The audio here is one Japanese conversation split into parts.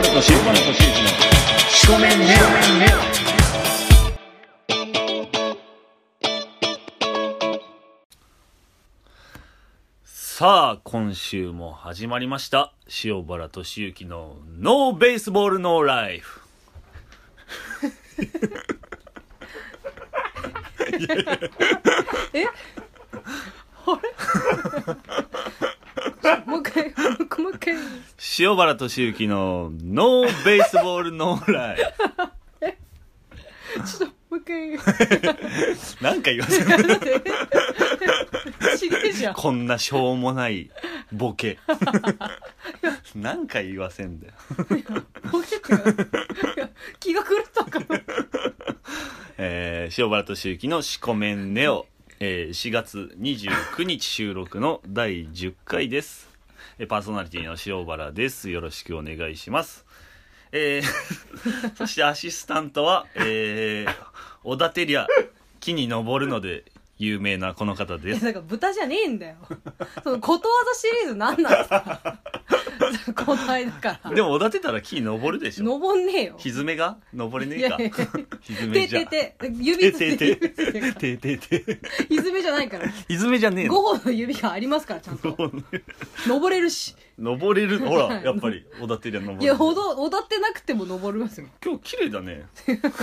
俊之のしこめんね。さあ今週も始まりました塩原俊之のノーベースボールノーライフ。 えあれもう一回塩原俊之のノーベースボールノーライフ。 ちょっともう一回なんか言わせるちげえじゃん。 こんなしょうもないボケなんか言わせんだよ。 ボケって気が狂ったかな。 塩原俊之のしこめんねを、4月29日収録の第10回です。パーソナリティの塩原です。よろしくお願いします。そしてアシスタントは、おだてりゃ木に登るので有名なこの方です。 なんか豚じゃねえんだよ。そのことわざシリーズなんなんですか。こないだからでもおだてたら木登るでしょ。 登んねえよ。 ひずめが登れねえか。ひずめじゃててて指つけてひずめじゃないから。 ひずめじゃねえの。 5本の指がありますからちゃんと登れるし。 登れる。ほらやっぱりおだてりゃ登る。 いやおだってなくても登りますよ。 今日綺麗だね。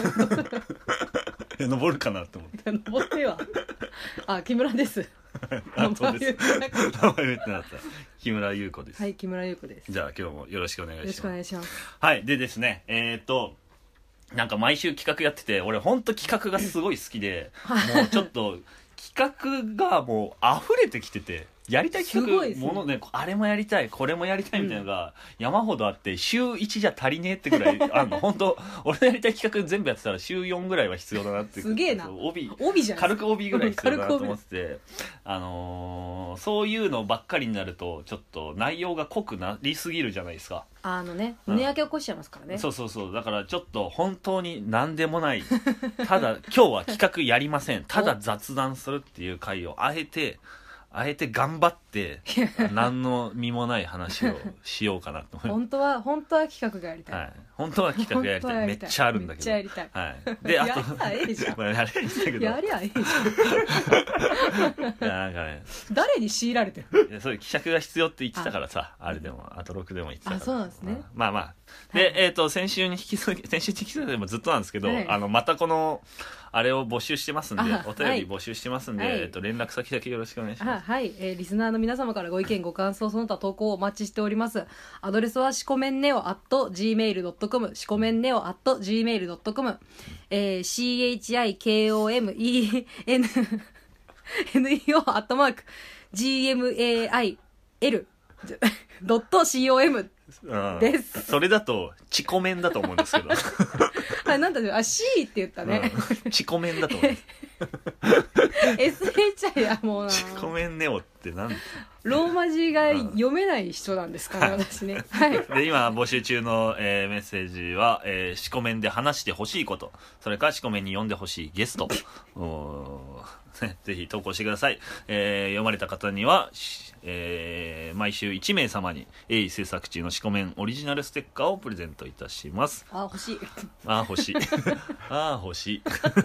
登るかなって思って。 登っては。あ、木村です。 あ、そうです。名前言ってなかった。木村優子です。 はい、木村優子です。 じゃあ今日もよろしくお願いします。 よろしくお願いします。 はい、でですね、なんか毎週企画やってて、俺ほんと企画がすごい好きで、もうちょっと企画がもう溢れてきてて、やりたい企画、 すごいものね、あれもやりたい、これもやりたいみたいなのが山ほどあって、週1じゃ足りねえってぐらいあんの。本当俺のやりたい企画全部やってたら週4ぐらいは必要だなって。 すげえな。 帯じゃん。 軽く帯ぐらい必要だなと思ってて、そういうのばっかりになると、ちょっと内容が濃くなりすぎるじゃないですか。 胸焼け起こしちゃいますからね。 そう。だからちょっと本当に何でもない。ただ、今日は企画やりません。ただ雑談するっていう回をあえて頑張って何の身もない話をしようかなと思います。 本当は企画がやりたい。 はい。本当は企画やりたい。めっちゃあるんだけど。 めっちゃやりたい。 はい。で、あと、 やりゃええじゃん。 やりゃええんだけど。 やりゃええじいや、なんかね。 ゃん。誰に強いられてる。 いやそういう企画が必要って言ってたからさ、あれでも、あと6でも言ってたから。 あ、そうなんですね。 まあ。で、先週に引き続きでもずっとなんですけど、またこの、あれを募集してますんで、お便り募集してますんで、連絡先だけよろしくお願いします。 はい、リスナーの皆様からご意見ご感想その他投稿をお待ちしております。アドレスはしこめんねお @gmail.com しこめんねお @gmail.com CHIKOMENNEO @gmail.com です。 それだとチコメンだと思うんですけど。 なんだろう、C って言ったね。 チコメンだと思うんです。 SHI やもうな。 チコメンネオって何？ ローマ字が読めない人なんですかね、私ね。はい。 で今募集中の、メッセージは、しこめんで話してほしいこと、それからしこめんに呼んでほしいゲスト、ぜひ投稿してください。読まれた方には、毎週1名様に鋭意制作中のしこめんオリジナルステッカーをプレゼントいたします。 あ、欲しい。 あ、欲しい。あ、欲しい。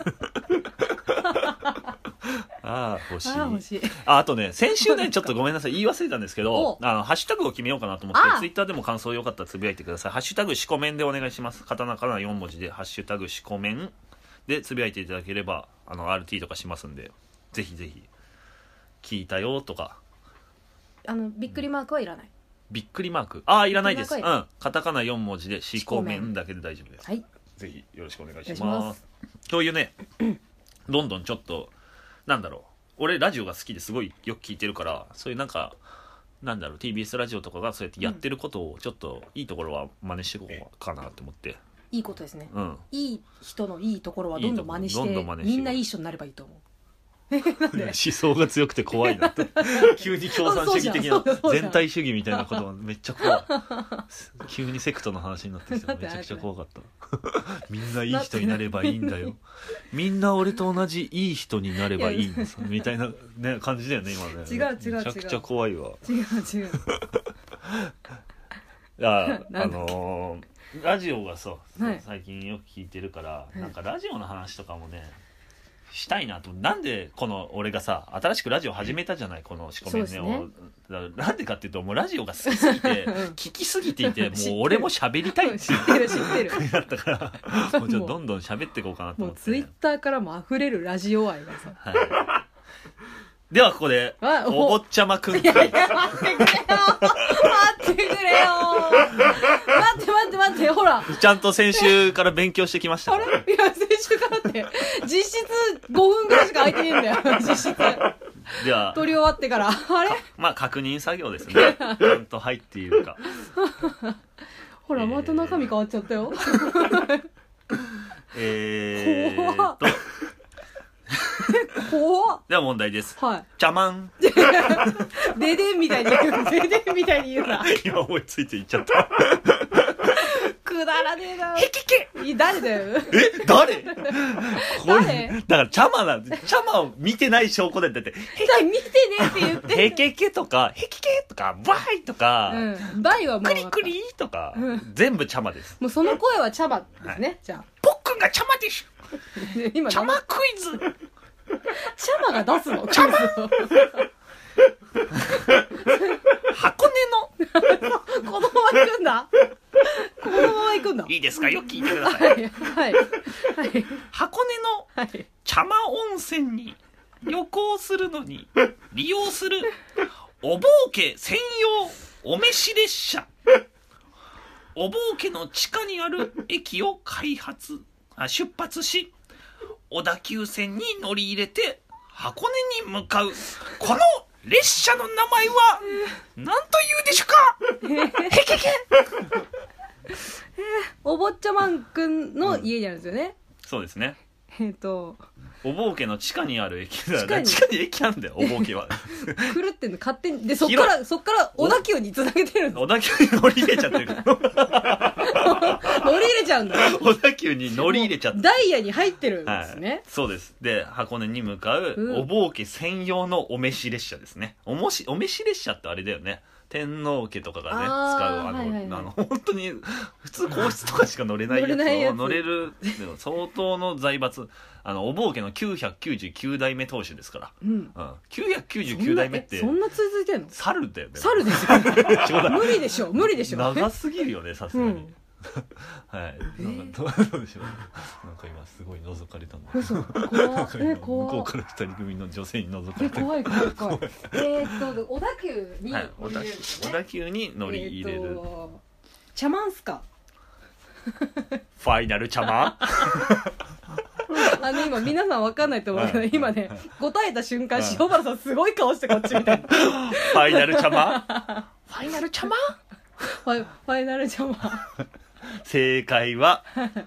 欲しい。あとね、先週ね、ちょっとごめんなさい、言い忘れたんですけど、ハッシュタグを決めようかなと思って、ツイッターでも感想よかったらつぶやいてください。ハッシュタグしこめんでお願いします。カタカナ4文字で、ハッシュタグしこめんでつぶやいていただければ、RT とかしますんで、ぜひぜひ、聞いたよとか。 びっくりマークはいらない。 びっくりマークいらないです。カタカナ4文字でしこめんだけで大丈夫です。 はい。 ぜひよろしくお願いします。そういうね、どんどんちょっと、なんだろう、俺ラジオが好きですごいよく聞いてるから、そういうなんか、なんだろう、TBS ラジオとかがそうやってやってることをちょっといいところは真似していこうかなと思って。 いいことですね。いい人のいいところはどんどん真似して、みんないい人になればいいと思う。 思想が強くて怖いなって急に共産主義的な全体主義みたいなことがめっちゃ怖い。急にセクトの話になってきてめちゃくちゃ怖かったみんないい人になればいいんだよ、みんな俺と同じいい人になればいいんですみたいな、ね、感じだよね今ね。 違うめちゃくちゃ怖いわ。 違うラジオがさ、 はい最近よく聞いてるから、 いなんかラジオの話とかもねしたいなと。なんでこの俺がさ新しくラジオ始めたじゃない、このしこめんねを、だからなんでかっていうと、もうラジオが好きすぎて聞きすぎていて、もう俺も喋りたいって知ってる知ってるなったからもうちょっとどんどん喋っていこうかなと思って、 もうツイッターからも溢れるラジオ愛がさはい、ではここであお坊ちゃまくんいやいや待ってくれよ待ってくれよ待ってほらちゃんと先週から勉強してきましたあれいや先週からって実質5分ぐらいしか空いてねえんだよ実質では撮り終わってからあれまあ確認作業ですねちゃんと入っているかほらまた中身変わっちゃったよーっと怖っでは問題です。 は茶満いデデンみたいに言うデデンみたいに言うな今思いついて言っちゃったくだらねえなへきけ誰だよえ誰こ誰れだから茶間なんで、茶間を見てない証拠でだって見てねえって言ってへけけとかへきけとかバイとか、 うんバイはもうクリクリとか、 うん全部茶間です。 もうその声は茶葉ですね、じゃぽっくんが茶間でしょあ今茶間クイズ茶葉が出すの茶間箱根このまま行くんだこのまま行くんだのいいですか、よく聞いてください。 はいはいはい箱根のはい茶間温泉に旅行するのに利用するおぼうけ専用お召し列車。おぼうけの地下にある駅を出発し、小田急線に乗り入れて箱根に向かうこの列車の名前は何というでしょうか。へけけ。 お坊ちゃまんくんの家にあるんですよね、 そうですね。 おぼうけの地下にある駅だ。 地下に地下に駅なんだよ、おぼうけは。 狂ってんの勝手にでそっから小田急につなげてるの小田急に乗り入れちゃってるから乗り入れちゃうんだ小田急に乗り入れちゃって、 ダイヤに入ってるんですね、 はい、そうです。で箱根に向かううんおぼうけ専用のお召し列車ですね。お召し列車ってあれだよね、天皇家とかがね使うはいはいはい本当に普通皇室とかしか乗れないやつ乗れないやつを乗れる相当の財閥、おぼうけの999代目当主ですから、 うん 999代目ってそんな続いてんの猿だよね。 猿ですよちょうだい無理でしょ無理でしょ長すぎるよね、さすがに、 うんはいなんかどうでしょう、なんか今すごい覗かれたんだ。 嘘なんか怖今怖向こうから二人組の女性に覗かれて、 怖い小田急にはい、 乗り入れるんです小よね、 田急に乗り入れる、 茶満っすかファイナル茶間今皆さん分かんないと思うけど、 はい今ねはい答えた瞬間、 はい塩原さんすごい顔してこっちみたいなファイナル茶間ファイナル茶間ファイナル茶満正解は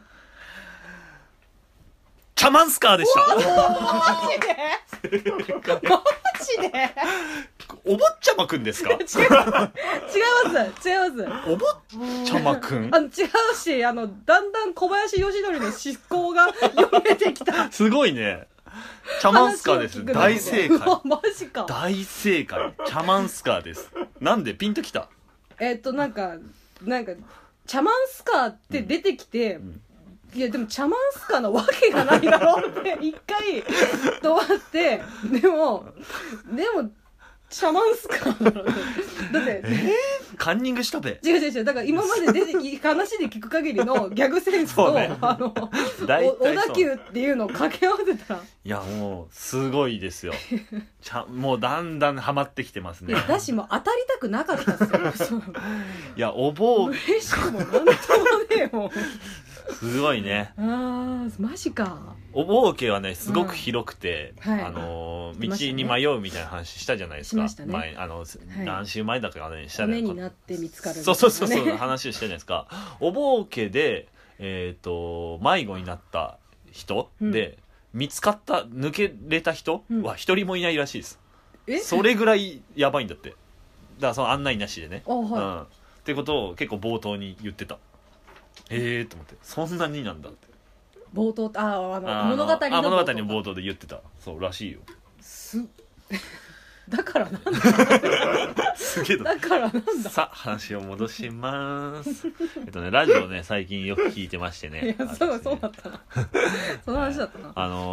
茶満スカーでした。 マジでマジでお坊ちゃまくんですか。 違いますお坊ちゃまくん違うしだんだん小林義則の思考が読めてきたすごいね。茶満スカーです。 話を聞くの大正解。 マジか大正解。茶満スカーです。なんでピンときた。 なんか茶満スカーって出てきて、いやでも茶満スカーなわけがないだろうって一回止まってでも茶満スカーなのだってカンニングしたべ。 違うだから今まで話で聞く限りのギャグセンスと、 そうね大小体そう田急っていうのを掛け合わせたらいやもうすごいですよ。もうだんだんハマってきてますね。 だしもう当たりたくなかったっすよいやお坊嬉しくもなんともねえもんすごいね。 マジか。 お坊家はねすごく広くて、 はい道に迷うみたいな話したじゃないですか。 しましたね前何週前だかねした骨ね。 になって見つかるみたいそなね、 う話をしたじゃないですか。お坊家で迷子になった人で、見つかった抜けれた人は一人もいないらしいです。それぐらいやばいんだって。だからその案内なしでね。ってことを結構冒頭に言ってた。と思ってそんなになんだって。 冒頭物語の冒頭で言ってた。そうらしいよ。 だからなんだすげえだからなんだ。 さあ話を戻しますラジオね最近よく聞いてましてねいやそうだったなその話だったな。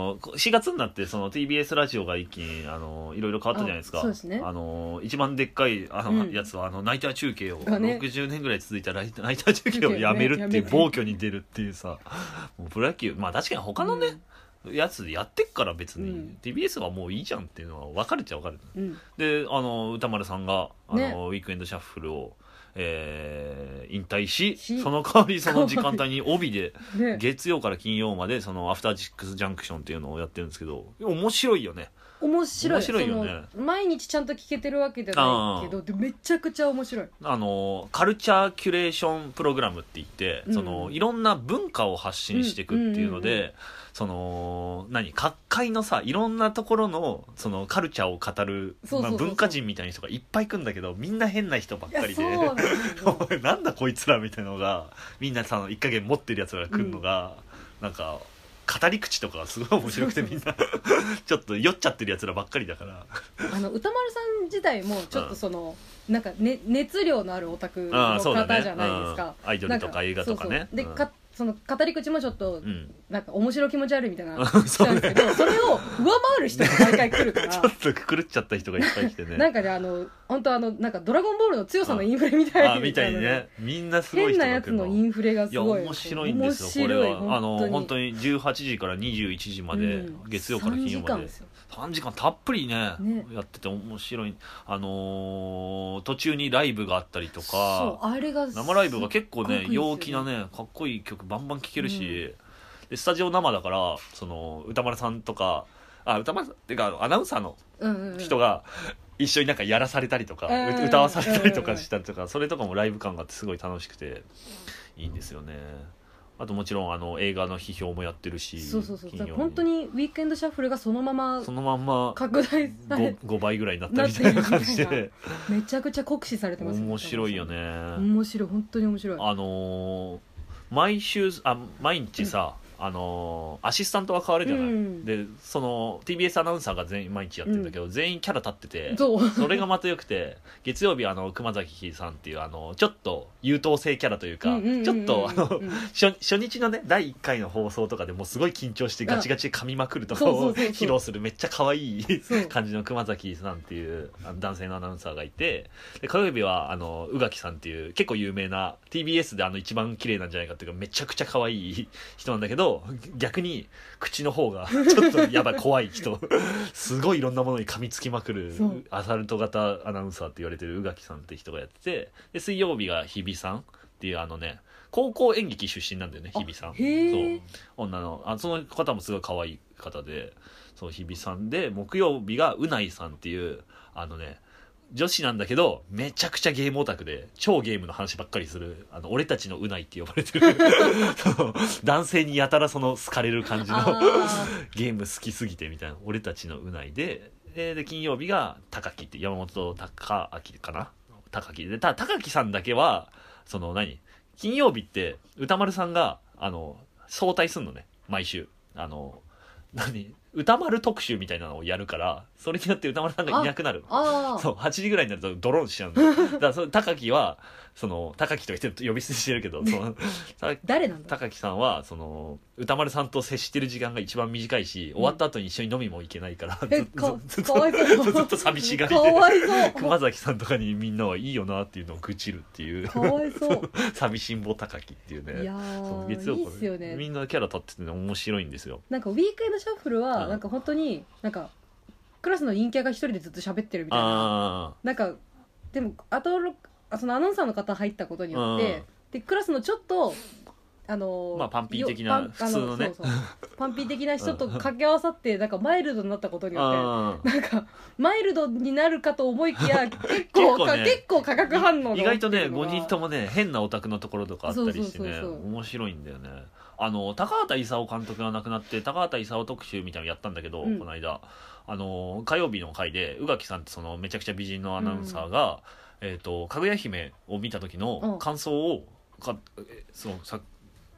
4月になってその TBS ラジオが一気にいろいろ変わったじゃないですか。 そうですね。 一番でっかいやつはナイター中継を、60年ぐらい続いたナイター中継をやめるっていう暴挙に出るっていうさ、もうプロ野球まあ確かに他のね、やつでやってっから別に、TBS はもういいじゃんっていうのは分かるっちゃ分かる、で歌丸さんがウィークエンドシャッフルを引退しその代わりその時間帯に帯で月曜から金曜までそのアフターシックスジャンクションっていうのをやってるんですけど、面白いよね。面白いよね。 毎日ちゃんと聞けてるわけじゃないけどでめちゃくちゃ面白い。 カルチャーキュレーションプログラムって言って、そのいろんな文化を発信していくっていうので、その各界のさいろんなところのそのカルチャーを語る文化人みたいな人がいっぱい来るんだけど、みんな変な人ばっかりでなんだこいつらみたいなのがみんなさ一加減持ってるやつらが来るのが、なんか語り口とかがすごい面白くてみんなちょっと酔っちゃってるやつらばっかりだから歌丸さん自体もちょっとその、なんか、熱量のあるオタクの方じゃないですか、 アイドルとか映画とかね。 でその語り口もちょっと、なんか面白気持ち悪いみたいな人なんですけどそれを上回る人が毎回来るからちょっと狂っちゃった人がいっぱい来てねなんかね本当なんかドラゴンボールの強さのインフレみたいみたいにね、みんなすごい人が来るの。 変なやつのインフレがすごい面白いんですよこれは。本当に18時から21時まで、月曜から金曜まで3時間たっぷりねやってて面白い。途中にライブがあったりとか、 あれが生ライブが結構ね陽気なねかっこいい曲バンバン聴けるし、でスタジオ生だからその歌丸さんとか歌丸さんっていうかアナウンサーの人が一緒になんかやらされたりとか、歌わされたりとかしたりとか、それとかもライブ感があってすごい楽しくていいんですよね。あともちろん映画の批評もやってるし、 そう本当にウィークエンドシャッフルがそのまま拡大され 5倍ぐらいになったみたいな感じでめちゃくちゃ酷使されてます。 面白いよね。 面白い、本当に面白い。 毎日さアシスタントが変わるじゃない、でその TBS アナウンサーが全員毎日やってるんだけど、全員キャラ立ってて それがまたよくて、月曜日熊崎さんっていうちょっと優等生キャラというか、ちょっと初日のね第1回の放送とかでもうすごい緊張してガチガチで噛みまくるとかを披露するめっちゃ可愛い感じの熊崎さんっていう男性のアナウンサーがいて、で火曜日は宇垣さんっていう結構有名な TBS で一番綺麗なんじゃないかっていうかめちゃくちゃ可愛い人なんだけど、逆に口の方がちょっとやばい怖い人すごいいろんなものに噛みつきまくるアサルト型アナウンサーって言われてる宇垣さんって人がやってて、で水曜日が日比さんっていう高校演劇出身なんだよね、日比さん。そう女のその方もすごい可愛い方で、そう日比さんで、木曜日がうないさんっていう女子なんだけどめちゃくちゃゲームオタクで超ゲームの話ばっかりする俺たちのうないって呼ばれてる男性にやたら好かれる感じのゲーム好きすぎてみたいな俺たちのうないで、金曜日が高木って山本高明かな、高木で高木さんだけは金曜日って歌丸さんが早退すんのね、毎週歌丸特集みたいなのをやるから、それによって歌丸さんがいなくなるの。そう8時ぐらいになるとドローンしちゃうんだだから高木は高木と言って呼び捨てしてるけど誰なんだ高木さんは歌丸さんと接してる時間が一番短いし、終わった後に一緒に飲みも行けないからずっと寂しがりで熊崎さんとかにみんなはいいよなっていうのを愚痴るっていうかわいそう寂しんぼ高木っていうね。 いや月曜いいっすよね。 みんなキャラ立ってて、ね、面白いんですよ。 なんかウィークエンドシャッフルはなんか本当になんかクラスの陰キャが一人でずっと喋ってるみたいな、なんかでもそのアナウンサーの方入ったことによってでクラスのちょっとパンピー的な普通のねパンピー的な人と掛け合わさってなんかマイルドになったことによってなんかマイルドになるかと思いきや結構化学反応意外とね5人ともね変なオタクのところとかあったりしてね、面白いんだよね。高畑勲監督が亡くなって高畑勲特集みたいなのやったんだけど、この間火曜日の回で宇垣さんってめちゃくちゃ美人のアナウンサーが、かぐや姫を見た時の感想を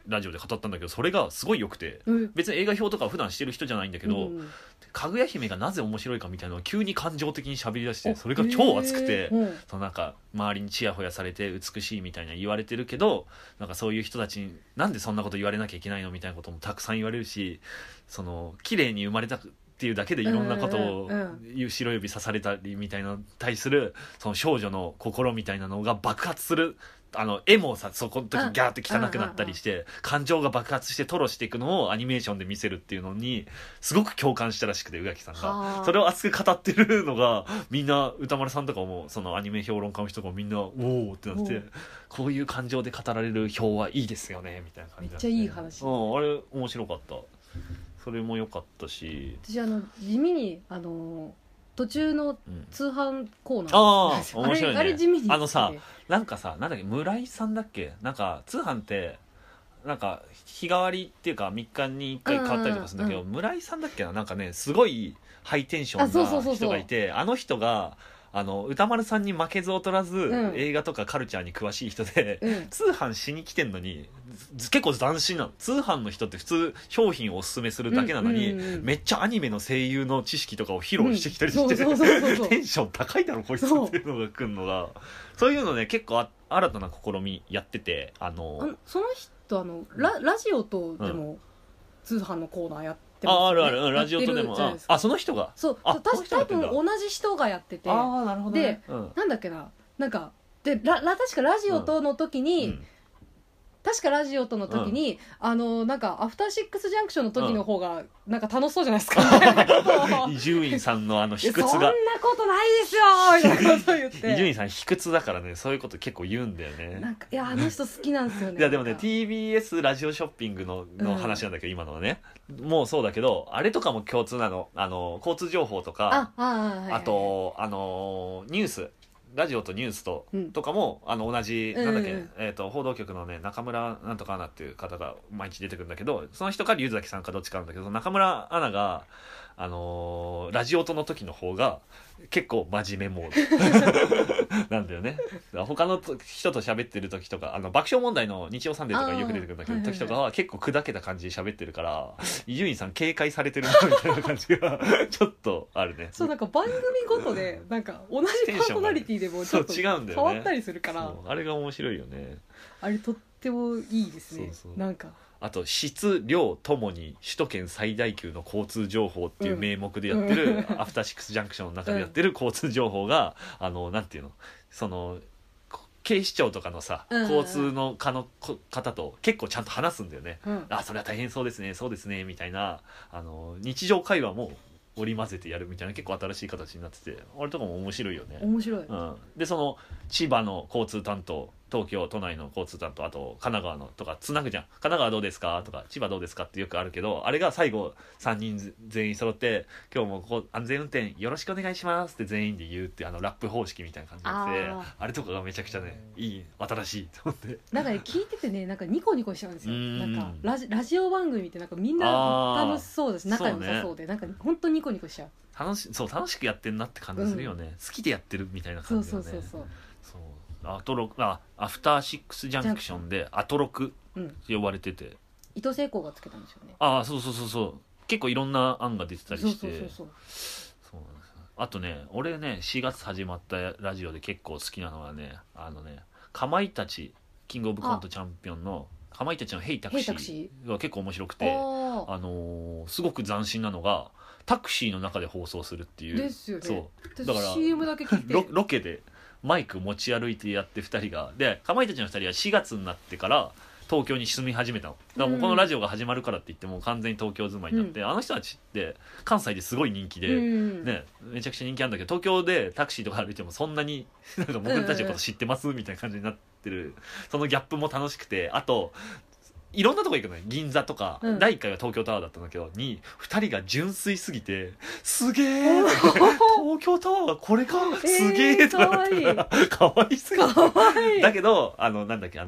ラジオで語ったんだけど、それがすごい良くて、別に映画表とか普段してる人じゃないんだけど、かぐや姫がなぜ面白いかみたいなのを急に感情的に喋り出して、それが超熱くて、そのなんか周りにチヤホヤされて美しいみたいな言われてるけど、なんかそういう人たちになんでそんなこと言われなきゃいけないのみたいなこともたくさん言われるし、その綺麗に生まれたっていうだけでいろんなことを白指刺されたりみたいなのに対するその少女の心みたいなのが爆発する、絵もさ、そこの時ギャーって汚くなったりして感情が爆発して吐露していくのをアニメーションで見せるっていうのにすごく共感したらしくて、宇垣さんがそれを熱く語ってるのが、みんな歌丸さんとかもそのアニメ評論家の人がみんなおーってなって、こういう感情で語られる表はいいですよねみたいな感じで、 めっちゃいい話。 あれ面白かった。それも良かったし、 私地味に途中の通販コーナー、面白いね。 あれ地味にさ、なんかさ、なんだっけ、村井さんだっけ、なんか通販ってなんか日替わりっていうか3日に1回変わったりとかするんだけど、村井さんだっけな、なんかねすごいハイテンションな人がいて、あの人が歌丸さんに負けず劣らず、映画とかカルチャーに詳しい人で、通販しに来てんのに結構斬新なの。通販の人って普通商品をおすすめするだけなのに、めっちゃアニメの声優の知識とかを披露してきたりして、テンション高いだろこいつっていうのが来るのが、そういうのね結構新たな試みやってて、その人ラジオとでも通販のコーナーやって、 あるラジオとでも、その人が、 そう多分同じ人がやってて、 なるほどね、 で、なんだっけな、なんかで確かラジオとの時に、なんかアフターシックスジャンクションの時の方がなんか楽しそうじゃないですか、 伊集院さんの卑屈が、 そんなことないですよみたいなことを言って伊集院さん卑屈だからね、そういうこと結構言うんだよね。 なんかいや、あの人好きなんですよね。 いやでもね TBS ラジオショッピングの話なんだけど、今のはねもうそうだけど、あれとかも共通なの。交通情報とか、あとニュース、ラジオとニュースとかも同じ、なんだっけ、報道局のね中村なんとかアナっていう方が毎日出てくるんだけど、その人か龍崎さんかどっちかなんだけど、中村アナがラジオとの時の方が結構真面目モードなんだよね。他の人と喋ってる時とか爆笑問題の日曜サンデーとかよく出てくるんだけど、時とかは結構砕けた感じで喋ってるから伊集院さん警戒されてるなみたいな感じがちょっとあるね。 そう、なんか番組ごとでなんか同じパーソナリティでもちょっと変わったりするから、 あれが面白いよね。 あれとってもいいですね。なんかあと質量ともに首都圏最大級の交通情報っていう名目でやってる、アフターシックスジャンクションの中でやってる交通情報がなんていうの、その警視庁とかのさ、交通の方と結構ちゃんと話すんだよね、それは大変そうですね、そうですねみたいな日常会話も織り交ぜてやるみたいな結構新しい形になってて、あれとかも面白いよね。 面白い、 でその千葉の交通担当、東京都内の交通担当、あと神奈川のとかつなぐじゃん。神奈川どうですかとか千葉どうですかってよくあるけど、あれが最後3人全員揃って今日も安全運転よろしくお願いしますって全員で言うってラップ方式みたいな感じで、あれとかがめちゃくちゃねいい、新しいと思って、 なんかね聞いててね、なんかニコニコしちゃうんですよ。なんかラジオ番組ってなんかみんな楽しそうだし仲良さそうで、なんか本当にニコニコしちゃう。楽しくやってんなって感じするよね、好きでやってるみたいな感じだよね。そうアフターシックスジャンクションでアトロクって呼ばれてて、 伊藤聖子がつけたんですよね。 そう結構いろんな案が出てたりして、そうなんですよ。あとね、俺ね4月始まったラジオで結構好きなのはね、かまいたちキングオブコントチャンピオンのかまいたちのヘイタクシーが結構面白くて、すごく斬新なのがタクシーの中で放送するっていう。 ですよね。 そうだから CM だけ聞いてロケでマイク持ち歩いてやって2人がで、かまいたちの2人は4月になってから東京に住み始めたの。だからもうこのラジオが始まるからって言っても完全に東京住まいになって、あの人たちって関西ですごい人気で、ね、めちゃくちゃ人気あるんだけど、東京でタクシーとか歩いてもそんなになんか僕たちのこと知ってますみたいな感じになってる、そのギャップも楽しくて、あといろんなとこ行くのよ。銀座とか、第1回が東京タワーだったんだけど2人が純粋すぎてすげえ東京タワーがこれか、すげえとかかわいすぎて、だけどなんだっけ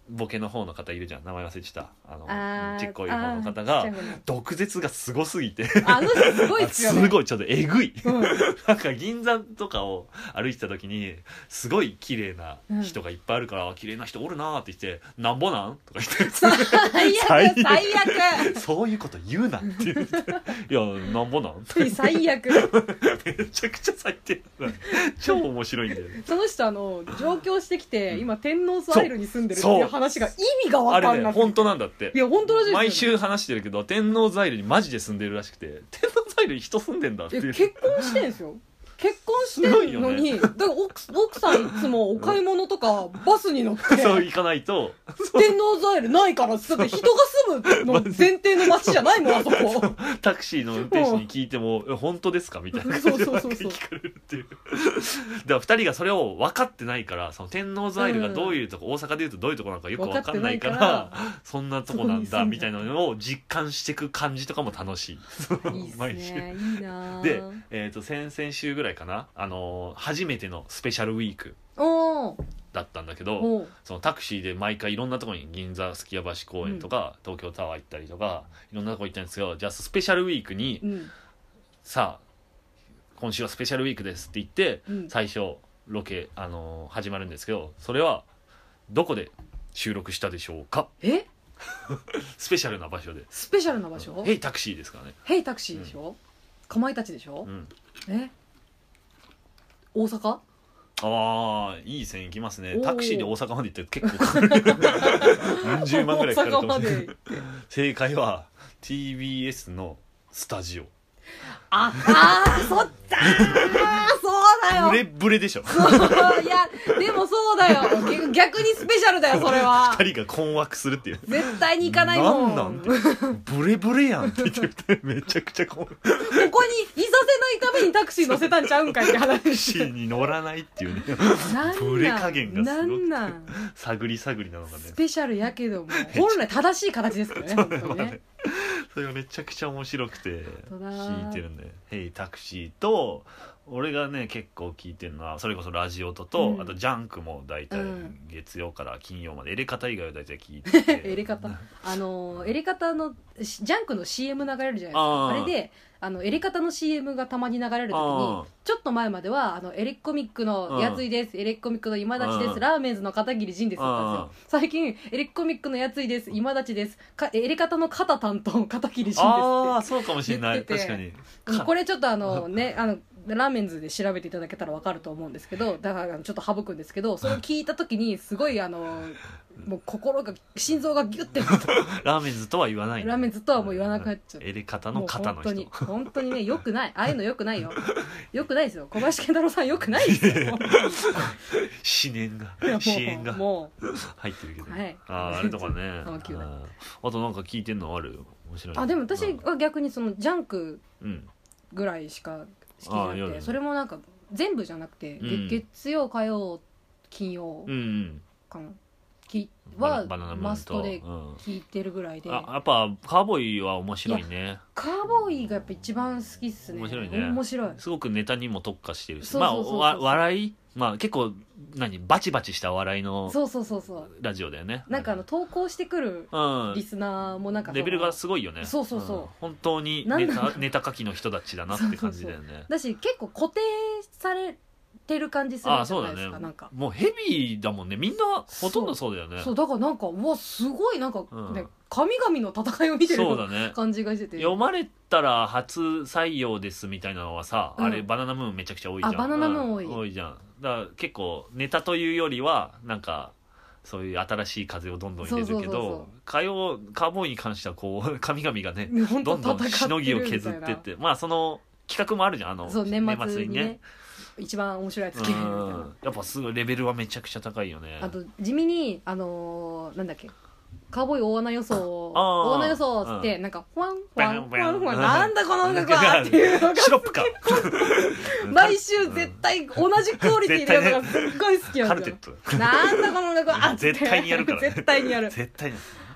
ボケの方の方いるじゃん、名前忘れちゃったあーちっこい方の方がちっちゃい方の毒舌がすごすぎてあの人すごいっすよねすごいちょっとえぐいうんなんか銀座とかを歩いてた時にすごい綺麗な人がいっぱいあるから、綺麗な人おるなーって言ってなんぼなんとか言って最悪最悪そういうこと言うなって言っていやなんぼなん最悪めちゃくちゃ最低だ超面白いんだよねその人上京してきて今天王洲アイルに住んでるっていう話が意味があ分かんなくてれね本当なんだっていや本当らしいですよね毎週話してるけど天王ザイルにマジで住んでるらしくて天王ザイルに人住んでんだっていう結婚してんすよ結婚してんのに、だから奥さんいつもお買い物とかバスに乗ってそう行かないと天王ザイルないからだって人が住むの前提の街じゃないもんあそこタクシーの運転手に聞いても本当ですかみたいな感じでばっかり聞かれるっていうだから2人がそれを分かってないからその天王ザイルがどういうとこ、大阪でいうとどういうとこなのかよく分かんないからそんなとこなんだみたいなのを実感していく感じとかも楽しいいいっす毎週ねいいなで、先々週ぐらいかな初めてのスペシャルウィークおーだったんだけどおーそのタクシーで毎回いろんなところに銀座すき家橋公園とか、東京タワー行ったりとかいろんなとこ行ったんですけどじゃあスペシャルウィークに、 うんさあ今週はスペシャルウィークですって言って、 うん最初ロケ、始まるんですけどそれはどこで収録したでしょうかスペシャルな場所でスペシャルな場所ヘイタクシーですからねヘイタクシーでしょ、かまいたちでしょ、 うん大阪ああいい線いきますねおータクシーで大阪まで行って結構かかる40万ぐらいかかるかもしれない大阪まで正解は TBS のスタジオあそっちそうだよブレブレでしょいやでもそうだよ逆にスペシャルだよそれは 2人が困惑するっていう絶対に行かないもんなんてブレブレやんって言ってめちゃくちゃ困惑ここにいさせないためにタクシー乗せたんちゃうんかいって話タクシーに乗らないっていうねブレ加減がすごくてなん探り探りなのがねスペシャルやけども本来正しい形ですからね本当にねそれがめちゃくちゃ面白くて本当だ聞いてるんで「ヘイタクシー」と俺がね結構聞いてるのはそれこそラジオと、 うんあとジャンクも大体うん月曜から金曜までエレカタ以外は大体聞いててエレカタエレカタのジャンクの CM 流れるじゃないですかあーあれでエレカタの CM がたまに流れる時にちょっと前まではエレコミックのやついですエレコミックの今立ちですラーメンズの片桐仁ですだったんですよ最近エレコミックのやついです今立ちですエレカタの肩担当片桐仁ですああそうかもしれない言ってて確かにこれちょっとラーメンズで調べていただけたら分かると思うんですけどだからちょっと省くんですけどそれを聞いた時にすごいもう心臓がギュッてラーメンズとは言わないラーメンズとはもう言わなくなっちゃうエレカタの肩の人もう本当にねよくないああいうのよくないよよくないですよ小林健太郎さんよくないですよ支援がいやもう支援がも入ってるけど、 はいあれとかねあ急だあとなんか聞いてんのある面白いでも私うんは逆にそのジャンクうんぐらいしか好きじゃなく夜てそれもなんか全部じゃなくて、月曜火曜金曜うんかなはバナナムーンとマストで聞いてるぐらいで、 やっぱカーボーイは面白いねカーボーイがやっぱ一番好きっすね面白いね面白いすごくネタにも特化してるしそうそうそうそう笑い結構バチバチした笑いのそうそうそうそうラジオだよねなんか投稿してくるうんリスナーもなんかレベルがすごいよねそうそうそう本当にネタ書きの人たちだなって感じだよねだし結構固定されてる感じするじゃそうだねないですかなんかもうヘビーだもんねみんなほとんどそうだよねそうだからなんかうわすごいなんかうんね神々の戦いを見てるそうだね感じがしてて読まれたら初採用ですみたいなのはさ、 うんあれバナナムーンめちゃくちゃ多いじゃんバナナムーン多い多いじゃんだから結構ネタというよりはなんかそういう新しい風をどんどん入れるけそうそうそうそうどカーボーイに関してはこう神々がね本当どんどんしのぎを戦削るみたいなってってその企画もあるじゃんそう年末にね一番面白いやつ決めるみたいなやっぱすごいレベルはめちゃくちゃ高いよねあと地味になんだっけカーボーイ大穴予想あー大穴予想っつってなんかフワンフワンフワンフワンうんなんだこの音楽はっていうのがシロップか毎週絶対同じクオリティでやるのがすっごい好きなんですよカルテットなんだこの音楽は絶対にやるからね絶対にやる絶対に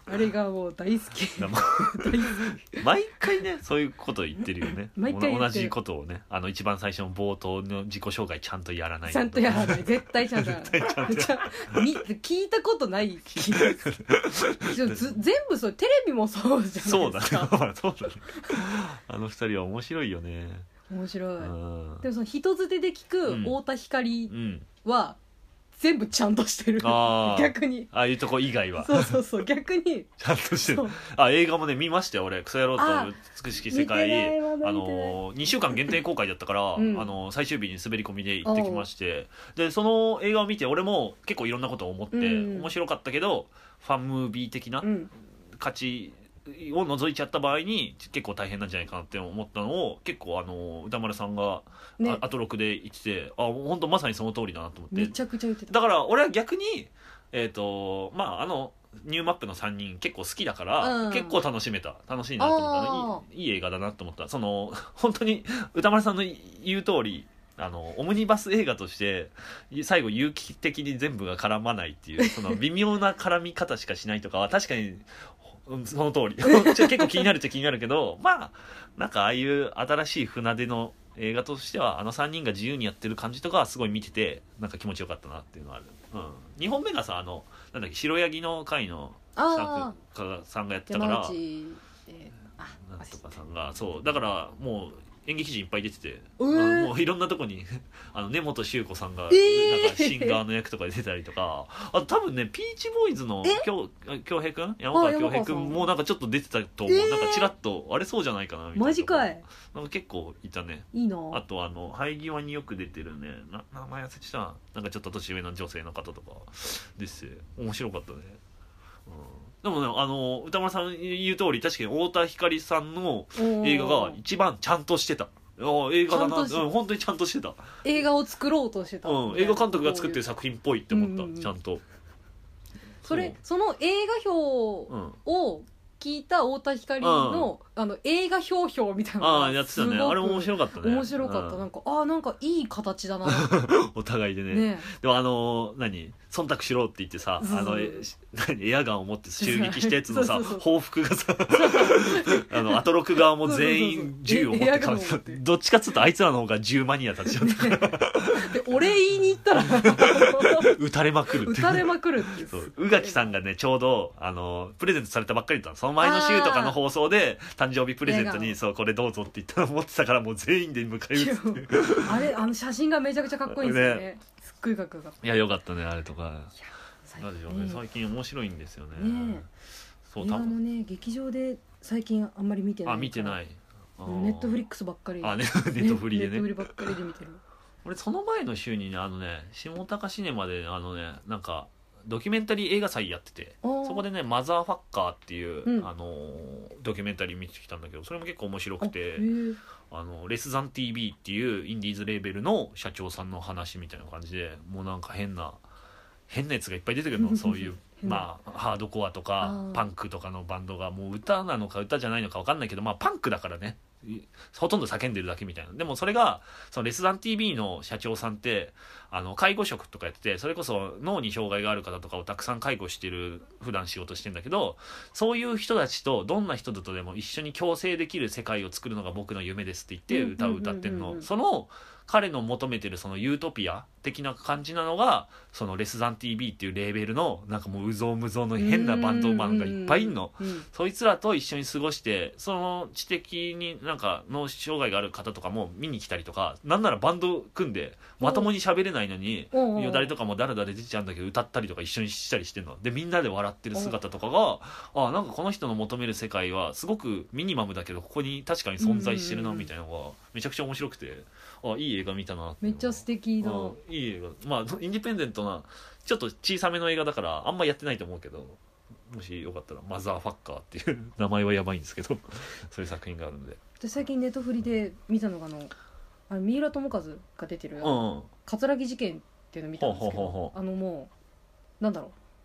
あれがもう大好き大好毎回ねそういうこと言ってるよね毎回言ってる同じことをね一番最初の冒頭の自己紹介ちゃんとやらないきちゃんとやらない絶対ちゃんとやらない聞いたことない気が全部そうテレビもそうじゃそうだねないですかそうだねあの二人は面白いよね面白いうんでもその人づてで聞く太田光うんは全部ちゃんとしてるあー逆にああいうとこ以外はそうそうそう逆にちゃんとしてるそう映画もね見ましたよ俺クソ野郎と美しき世界見てないまだ見てない 2週間限定公開だったから、最終日に滑り込みで行ってきましてでその映画を見て俺も結構いろんなことを思って、面白かったけどファンムービー的な価値を除いちゃった場合に結構大変なんじゃないかなって思ったのを結構歌丸さんが、 ねアトロクで言ってて本当まさにその通りだなと思ってめちゃくちゃ言ってただから俺は逆にニューマップの3人結構好きだから、結構楽しいなと思ったいい映画だなと思った本当に歌丸さんの言う通りオムニバス映画として最後有機的に全部が絡まないっていうその微妙な絡み方しかしないとかは確かにその通り結構気になるっちゃ気になるけどなんかああいう新しい船出の映画としては3人が自由にやってる感じとかはすごい見てなんか気持ちよかったなっていうのはある、2本目がさなんだっけ白ヤギの会のさんがやってたから山内でなんとかさんがそうだからもう演劇人いっぱい出てて、 もういろんなとこに根本周子さんがなんかシンガーの役とかで出たりとか、あと多分ねピーチボーイズの恭平くん山川恭平くんもなんかちょっと出てたと思う、なんかチラッとあれそうじゃないかなみたいなマジかいなんか結構いたね。 いいなあと生え際によく出てるね名前忘れてたなんかちょっと年上の女性の方とかです面白かったね、でもね歌丸さん言う通り確かに太田光さんの映画が一番ちゃんとしてた映画だな本当にちゃんとしてた映画を作ろうとしてた、 映画監督が作ってる作品っぽいって思った、ちゃんとその映画表を聞いた太田光の、映画表評みたいなのがやってたねあれ面白かったね面白かった、なんかいい形だなお互いでねでも忖度しろって言ってさエアガンを持って襲撃したやつのさ報復がさアトロク側も全員銃を持ってかどっちかっつうとあいつらの方が銃マニアたちだったで俺言いに行ったら撃たれまくるって宇垣さんがねちょうどプレゼントされたばっかりだったのその前の週とかの放送で誕生日プレゼントにこれどうぞって言ったの持ってたからもう全員で迎え撃つってあれ写真がめちゃくちゃかっこいいんですよねすっごいかっこよかった。 いやよかったねあれとかなんでしょうね最近面白いんですよねそう映画もね劇場で最近あんまり見てない見てないネットフリックスばっかりネットフリでねネットフリばっかりで見てる俺その前の週にね下高シネマでなんかドキュメンタリー映画祭やっててそこでねマザーファッカーっていう、ドキュメンタリー見てきたんだけどそれも結構面白くてレスザン TV っていうインディーズレーベルの社長さんの話みたいな感じでもうなんか変なやつがいっぱい出てくるのそういうハードコアとかパンクとかのバンドがもう歌なのか歌じゃないのか分かんないけどパンクだからねほとんど叫んでるだけみたいなでもそれがそのレスザン TV の社長さんって介護職とかやっててそれこそ脳に障害がある方とかをたくさん介護してる普段仕事してんだけどそういう人たちとどんな人とでも一緒に共生できる世界を作るのが僕の夢ですって言って歌を歌ってるのその彼の求めてるそのユートピア的な感じなのがそのレスザン TV っていうレーベルのなんかもううぞうむぞうの変なバンドマンがいっぱいいんのそいつらと一緒に過ごしてその知的になんか脳障害がある方とかも見に来たりとかなんならバンド組んでまともに喋れないのによだれとかもだらだら出ちゃうんだけど歌ったりとか一緒にしたりしてんのでみんなで笑ってる姿とかがなんかこの人の求める世界はすごくミニマムだけどここに確かに存在してるなみたいなのがめちゃくちゃ面白くていい映画見たなめっちゃ素敵だいい映画インディペンデントなちょっと小さめの映画だからあんまやってないと思うけどもしよかったらマザーファッカーっていう名前はやばいんですけどそういう作品があるんで私最近ネットフリで見たのが三浦友和が出てる葛城事件っていうのを見たんですけどもうなんだろう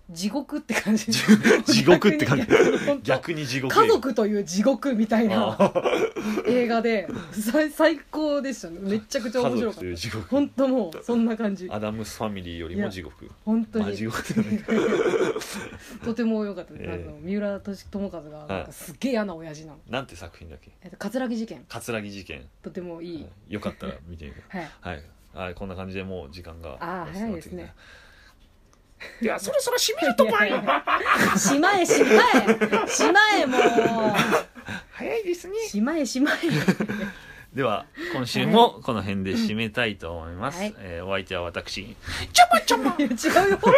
地獄って感じ地獄って感じ本当逆に地獄家族という地獄みたいな映画で最高でしたね。めちゃくちゃ面白かった。本当もうそんな感じ。 アダムスファミリーよりも地獄。 本当に、まあ、 地獄じゃないとても良かったです。三浦友和がなんかすっげえ嫌な親父なの。 なんて作品だっけ？ 葛城事件。 葛城事件。 とてもいい。 よかったら見てみて。はい。はい。こんな感じでもう時間が。 早いですね。 いや、そろそろ閉めるとこい。 しまえもう。 早いですね。 しまえ。 では今週もこの辺で締めたいと思います。お相手は私。 ちょま違うよ。ちゃんと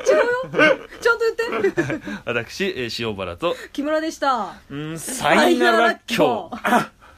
言って。 私塩原と木村でした。 さよなら今日。